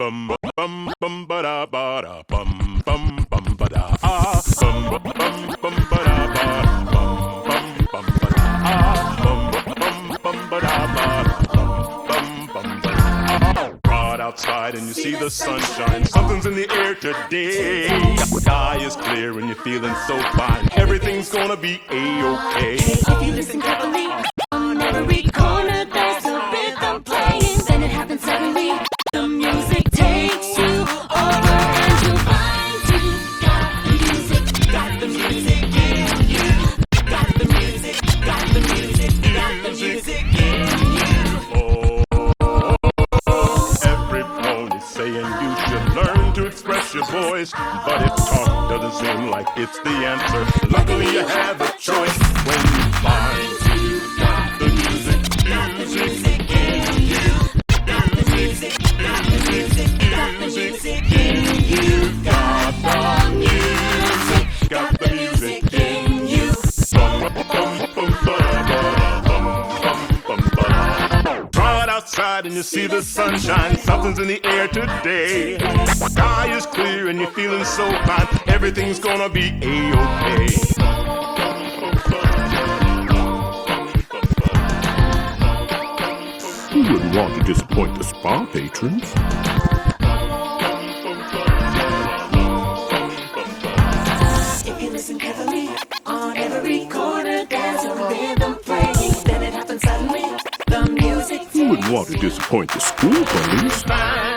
Bum bum bum ba da ba da bum bum bum ba da ah bum bum bum ba da ba bum bum bum ba da ah bum bum ba da ba bum bum ba da. Right outside and you see the sunshine. Something's in the air today. The sky is clear and you're feeling so fine. Everything's gonna be a-okay. If you listen carefully, on every corner there's a rhythm playing. Then it happens suddenly. The music takes you over and you find you got the music, got the music in you. Got the music, got the music, got the music in you. Oh, every phone is saying you should learn to express your voice, but if talk doesn't seem like it's the answer, luckily you have a choice when you find you got the music, music in you. Music, got the music in you. Got the music, got the music in you. Right outside and you see the sunshine. Something's in the air today. The sky is clear and you're feeling so fine. Everything's gonna be a-okay. Who wouldn't want to disappoint the spa patrons? If you listen carefully, on every corner there's a rhythm playing. Then it happens suddenly. The music Who wouldn't want to disappoint the school police?